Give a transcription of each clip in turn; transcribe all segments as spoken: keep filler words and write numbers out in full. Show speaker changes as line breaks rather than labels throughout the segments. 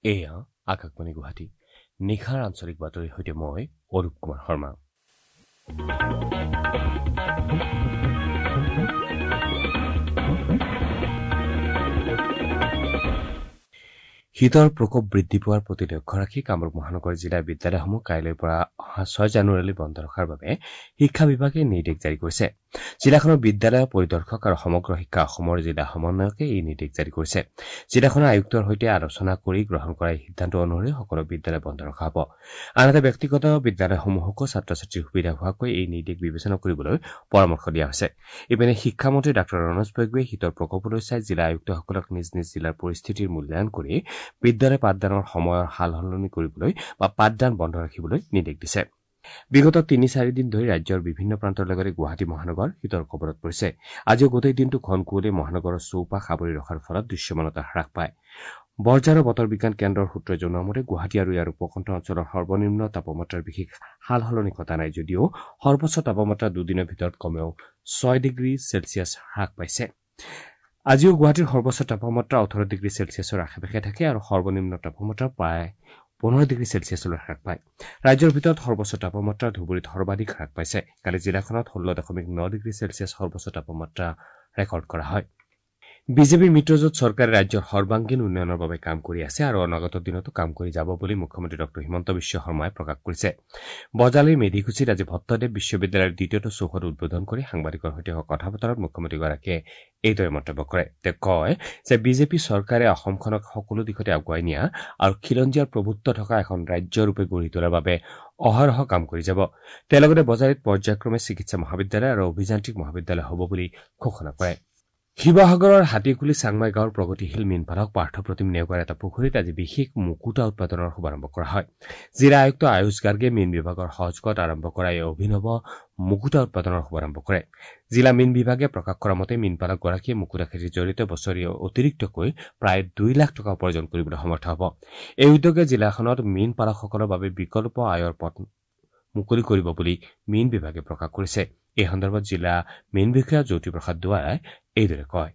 এয়া আকাশবাণী গুৱাহাটী নিশাৰ আঞ্চলিক বাতৰিৰ সৈতে মই অৰূপ কুমাৰ শৰ্মা। শীতৰ প্ৰকোপ বৃদ্ধি পোৱাৰ প্ৰতি লক্ষ্য ৰাখি কামৰূপ মহানগৰ জিলাৰ বিদ্যালয়সমূহ কাইলৈৰ পৰা অহা ছয় জানুৱাৰীলৈ বন্ধ ৰখাৰ বাবে শিক্ষা বিভাগে নিৰ্দেশ জাৰি কৰিছে। জিলাখনৰ বিদ্যালয় পৰিদৰ্শক আৰু সমগ্ৰ শিক্ষা অসমৰ জিলা সমন্বয়কে এই নিৰ্দেশ জাৰি কৰিছে। জিলাখনৰ আয়ুক্তৰ সৈতে আলোচনা কৰি গ্ৰহণ কৰা এই সিদ্ধান্ত অনুসৰি সকলো বিদ্যালয় বন্ধ ৰখা হ'ব। আনহাতে ব্যক্তিগত বিদ্যালয়সমূহকো ছাত্ৰ ছাত্ৰীৰ সুবিধা হোৱাকৈ এই নিৰ্দেশ বিবেচনা কৰিবলৈ পৰামৰ্শ দিয়া হৈছে। ইপিনে শিক্ষামন্ত্ৰী ডাঃ ৰণোজ পেগুৱে শীতৰ প্ৰকোপলৈ চাই জিলা আয়ুক্তসকলক নিজ নিজ জিলাৰ পৰিস্থিতিৰ মূল্যায়ন কৰি বিদ্যালয় পাঠদানৰ সময়ৰ সাল সলনি কৰিবলৈ বা পাঠদান বন্ধ ৰাখিবলৈ নিৰ্দেশ দিছে। বিগত তিনি চাৰি দিন ধৰি ৰাজ্যৰ বিভিন্ন প্ৰান্তৰ লগতে গুৱাহাটী মহানগৰ শীতৰ কবলত পৰিছে। আজিও গোটেই দিনটো ঘন কুঁৱলী মহানগৰৰ চৌপাশ আৱৰি ৰখাৰ ফলত দৃশ্যমানতা হ্ৰাস পায়। বৰঝাৰৰ বতৰ বিজ্ঞান কেন্দ্ৰৰ সূত্ৰই জনোৱা মতে গুৱাহাটী আৰু ইয়াৰ উপকণ্ঠ অঞ্চলৰ সৰ্বনিম্ন তাপমাত্ৰাৰ বিশেষ সাল সলনি ঘটা নাই যদিও সৰ্বোচ্চ তাপমাত্ৰা দুদিনৰ ভিতৰত কমেও ছয় ডিগ্ৰী চেলছিয়াছ হ্ৰাস পাইছে। আজিও গুৱাহাটীৰ সৰ্বোচ্চ তাপমাত্ৰা ওঠৰ ডিগ্ৰী চেলছিয়াছৰ আশে-পাশে থাকে আৰু সৰ্বনিম্ন তাপমাত্ৰা প্ৰায় পোন্ধৰ ডিগ্ৰী চেলছিয়াছলৈ হ্ৰাস পায়। ৰাজ্যৰ ভিতৰত সৰ্বোচ্চ তাপমাত্ৰা ধুবুৰীত সৰ্বাধিক হ্ৰাস পাইছে। কালি জিলাখনত ষোল্ল দশমিক ন ডিগ্ৰী চেলছিয়াছ সৰ্বোচ্চ তাপমাত্ৰা ৰেকৰ্ড কৰা হয়। বিজেপিৰ মিত্ৰজোঁট চৰকাৰে ৰাজ্যৰ সৰ্বাংগীন উন্নয়নৰ বাবে কাম কৰি আছে আৰু অনাগত দিনতো কাম কৰি যাব বুলি মুখ্যমন্ত্ৰী ডঃ হিমন্ত বিশ্ব শৰ্মাই প্ৰকাশ কৰিছে। বজালীৰ মেধিকুছিত আজি ভট্টদেৱ বিশ্ববিদ্যালয়ৰ দ্বিতীয়টো চৌহদ উদ্বোধন কৰি সাংবাদিকৰ সৈতে হোৱা কথা বতৰাত মুখ্যমন্ত্ৰীগৰাকীয়ে এইদৰে মন্তব্য কৰে। তেওঁ কয় যে বিজেপি চৰকাৰে অসমখনক সকলো দিশতে আগুৱাই নিয়া আৰু খিলঞ্জীয়াৰ প্ৰভুত্ব থকা এখন ৰাজ্যৰূপে গঢ়ি তোলাৰ বাবে অহৰহ কাম কৰি যাব। তেওঁ লগতে বজালীত পৰ্যায়ক্ৰমে চিকিৎসা মহাবিদ্যালয় আৰু অভিযান্ত্ৰিক মহাবিদ্যালয় হ'ব বুলি ঘোষণা কৰে। শিৱসাগৰৰ হাতীকুলি চাংমাই গাঁৱৰ প্ৰগতিশীল মীনপালক পাৰ্থপ্ৰতিম নেওগৰ এটা পুখুৰীত আজি বিশেষ মুকুতা উৎপাদনৰ শুভাৰম্ভ কৰা হয়। জিলা আয়ুক্ত আয়ুষ গাৰ্গে মীন বিভাগৰ সহযোগত আৰম্ভ কৰা এই অভিনৱ মুকুতা উৎপাদনৰ শুভাৰম্ভ কৰে। জিলা মীন বিভাগে প্ৰকাশ কৰা মতে মীনপালকগৰাকীয়ে মুকুতা খেতিৰ জৰিয়তে বছৰি অতিৰিক্তকৈ প্ৰায় দুই লাখ টকা উপাৰ্জন কৰিবলৈ সমৰ্থ হ'ব। এই উদ্যোগে জিলাখনত মীন পালকসকলৰ বাবে বিকল্প আয়ৰ পথ মুকলি কৰিব বুলি মীন বিভাগে প্ৰকাশ কৰিছে। এই সন্দৰ্ভত জিলা মীন বিষয়া জ্যোতিপ্ৰসাদ দুৱাৰাই এইদৰে কয়।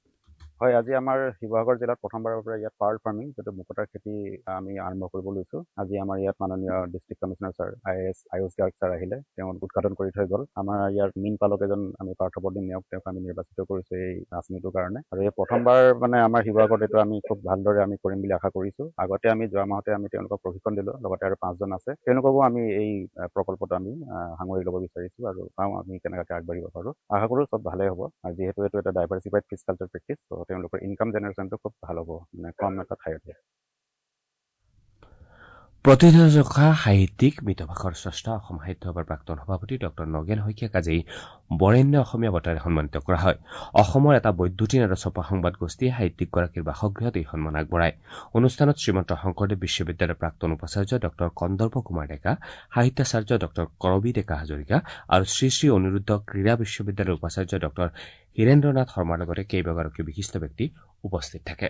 হয়, আজি আমাৰ শিৱসাগৰ জিলাত প্ৰথমবাৰৰ পৰা ইয়াত পাৰ্ল ফাৰ্মিং যিটো মুকুতাৰ খেতি আমি আৰম্ভ কৰিব লৈছোঁ। আজি আমাৰ ইয়াত মাননীয় district commissioner sir I S Ayush Garg sir আহিলে, তেওঁ উদ্ঘাটন কৰি থৈ গ'ল। আমাৰ ইয়াৰ মীন পালক এজন আমি পাৰ্থপ্ৰতিম নেওগ তেওঁক আমি নিৰ্বাচিত কৰিছোঁ এই আঁচনিটোৰ কাৰণে। আৰু এই প্ৰথমবাৰ মানে আমাৰ শিৱসাগৰত এইটো আমি খুব ভালদৰে আমি কৰিম বুলি আশা কৰিছোঁ। আগতে আমি যোৱা মাহতে আমি তেওঁলোকক প্ৰশিক্ষণ দিলোঁ, লগতে আৰু পাঁচজন আছে, তেওঁলোককো আমি এই প্ৰকল্পটো আমি সাঙুৰি ল'ব বিচাৰিছোঁ আৰু চাওঁ আমি কেনেকৈ আগবাঢ়িব পাৰোঁ। আশা কৰোঁ চব ভালেই হ'ব, আৰু যিহেতু এইটো এটা ডাইভাৰ্চিফাইড ফিছ কালচাৰ প্ৰেক্টিছ, তেওঁলোকৰ ইনকাম জেনেৰেশ্যনটো খুব ভাল হ'ব, মানে কম এটা ঠাইতে।
প্ৰতিষ্ঠা সাহিত্যিক মিতভাষাৰ স্ৰষ্টা অসম সাহিত্য সভাৰ প্ৰাক্তন সভাপতি ডঃ নগেন শইকীয়াক আজি বৰেণ্য অসমীয়া বঁটাৰে সন্মানিত কৰা হয়। অসমৰ এটা বৈদ্যুতিন আৰু ছপা সংবাদ গোষ্ঠীয়ে সাহিত্যিকগৰাকীৰ বাসগৃহত এই সন্মান আগবঢ়ায়। অনুষ্ঠানত শ্ৰীমন্ত শংকৰদেৱ বিশ্ববিদ্যালয়ৰ প্ৰাক্তন উপাচাৰ্য ডঃ কন্দৰ্প কুমাৰ ডেকা, সাহিত্যাচাৰ্য ডঃ কৰবী ডেকা হাজৰিকা আৰু শ্ৰী শ্ৰী অনিৰুদ্ধ ক্ৰীড়া বিশ্ববিদ্যালয়ৰ উপাচাৰ্য ডঃ হীৰেন্দ্ৰ নাথ শৰ্মাৰ লগতে কেইবাগৰাকীও বিশিষ্ট ব্যক্তি উপস্থিত থাকে।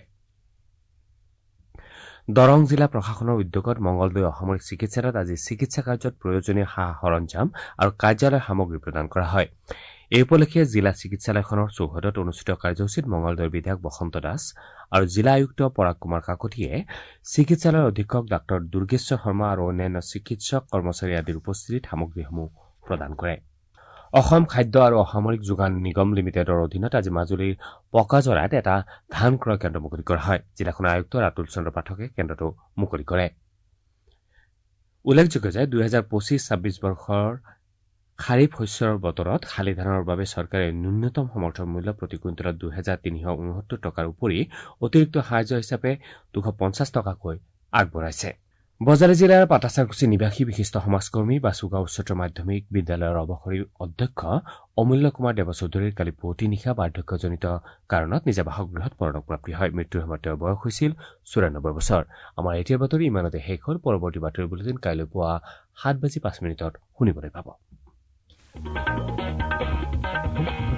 দৰং জিলা প্ৰশাসনৰ উদ্যোগত মঙলদৈ অসামৰিক চিকিৎসালয়ত আজি চিকিৎসা কাৰ্যত প্ৰয়োজনীয় সা সৰঞ্জাম আৰু কাৰ্যালয় সামগ্ৰী প্ৰদান কৰা হয়। এই উপলক্ষে জিলা চিকিৎসালয়খনৰ চৌহদত অনুষ্ঠিত কাৰ্যসূচীত মঙলদৈৰ বিধায়ক বসন্ত দাস আৰু জিলা আয়ুক্ত পৰাগ কুমাৰ কাকতিয়ে চিকিৎসালয়ৰ অধীক্ষক ডাঃ দুৰ্গেশ্বৰ শৰ্মা আৰু অন্যান্য চিকিৎসক কৰ্মচাৰী আদিৰ উপস্থিতিত সামগ্ৰীসমূহ প্ৰদান কৰে। অসম খাদ্য আৰু অসামৰিক যোগান নিগম লিমিটেডৰ অধীনত আজি মাজুলীৰ পকাজৰাত এটা ধান ক্ৰয় কেন্দ্ৰ মুকলি কৰা হয়। জিলাখনৰ আয়ুক্ত ৰাতুল চন্দ্ৰ পাঠকে কেন্দ্ৰটো মুকলি কৰে। উল্লেখযোগ্য যে দুহেজাৰ পঁচিছ ছাব্বিছ বৰ্ষৰ খাৰিফ শস্যৰ বতৰত শালি ধানৰ বাবে চৰকাৰে ন্যূনতম সমৰ্থন মূল্য প্ৰতি কুইণ্টলত দুহেজাৰ তিনিশ ঊনসত্তৰ টকাৰ উপৰি অতিৰিক্ত সাহায্য হিচাপে দুশ পঞ্চাছ টকাকৈ আগবঢ়াইছে। বজালী জিলাৰ পাটাচাৰকুছি নিবাসী বিশিষ্ট সমাজকৰ্মী বাছুগাঁও উচ্চতৰ মাধ্যমিক বিদ্যালয়ৰ অৱসৰী অধ্যক্ষ অমূল্য কুমাৰ দেৱ চৌধুৰীৰ কালি পুৱতি নিশা বাৰ্ধক্যজনিত কাৰণত নিজা বাসগৃহত পৰণপ্ৰাপ্তি হয়। মৃত্যুৰ সময়ত তেওঁৰ বয়স হৈছিল চৌৰান্নব্বৈ বছৰ। আমাৰ এতিয়াৰ বাতৰি ইমানতে শেষ হ'ল। পৰৱৰ্তী বাতৰি বুলেটিন কাইলৈ পুৱা সাত বাজি পাঁচ মিনিটত শুনিবলৈ পাব।